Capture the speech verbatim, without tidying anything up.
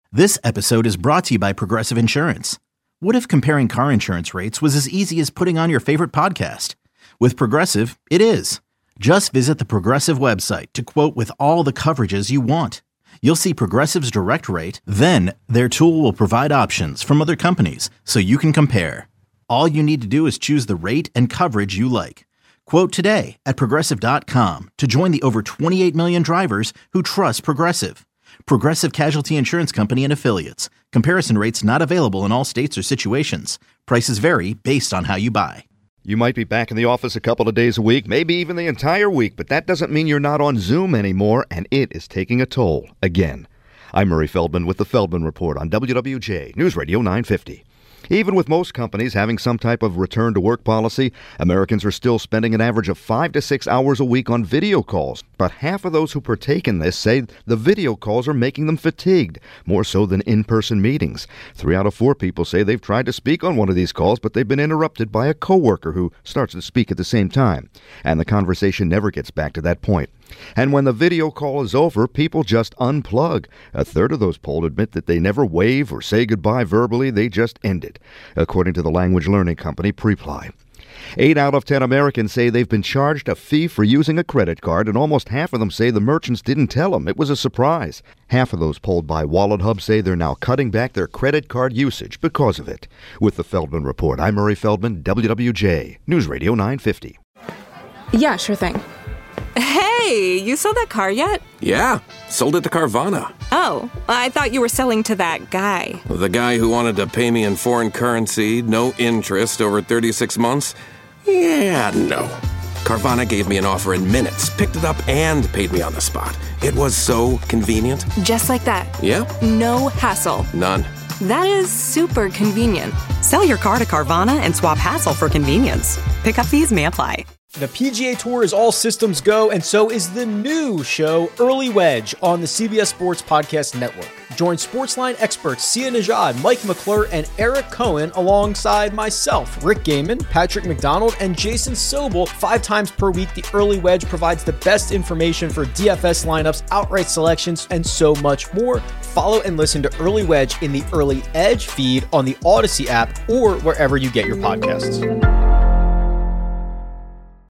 This episode is brought to you by Progressive Insurance. What if comparing car insurance rates was as easy as putting on your favorite podcast? With Progressive, it is. Just visit the Progressive website to quote with all the coverages you want. You'll see Progressive's direct rate, then their tool will provide options from other companies so you can compare. All you need to do is choose the rate and coverage you like. Quote today at progressive dot com to join the over twenty-eight million drivers who trust Progressive. Progressive Casualty Insurance Company and Affiliates. Comparison rates not available in all states or situations. Prices vary based on how you buy. You might be back in the office a couple of days a week, maybe even the entire week, but that doesn't mean you're not on Zoom anymore, and it is taking a toll again. I'm Murray Feldman with the Feldman Report on W W J News Radio nine fifty. Even with most companies having some type of return-to-work policy, Americans are still spending an average of five to six hours a week on video calls. But half of those who partake in this say the video calls are making them fatigued, more so than in-person meetings. Three out of four people say they've tried to speak on one of these calls, but they've been interrupted by a coworker who starts to speak at the same time. And the conversation never gets back to that point. And when the video call is over, people just unplug. A third of those polled admit that they never wave or say goodbye verbally, they just end it, according to the language learning company Preply. Eight out of ten Americans say they've been charged a fee for using a credit card, and almost half of them say the merchants didn't tell them. It was a surprise. Half of those polled by WalletHub say they're now cutting back their credit card usage because of it. With the Feldman Report, I'm Murray Feldman, W W J News Radio nine fifty. Yeah, sure thing. Hey, you sold that car yet? Yeah, sold it to Carvana. Oh, I thought you were selling to that guy. The guy who wanted to pay me in foreign currency, no interest, over thirty-six months? Yeah, no. Carvana gave me an offer in minutes, picked it up, and paid me on the spot. It was so convenient. Just like that. Yep. No hassle. None. That is super convenient. Sell your car to Carvana and swap hassle for convenience. Pickup fees may apply. The P G A Tour is all systems go, and so is the new show, Early Wedge, on the C B S Sports Podcast Network. Join Sportsline experts Sia Nejad, Mike McClure, and Eric Cohen alongside myself, Rick Gaiman, Patrick McDonald, and Jason Sobel. Five times per week, the Early Wedge provides the best information for D F S lineups, outright selections, and so much more. Follow and listen to Early Wedge in the Early Edge feed on the Odyssey app or wherever you get your podcasts.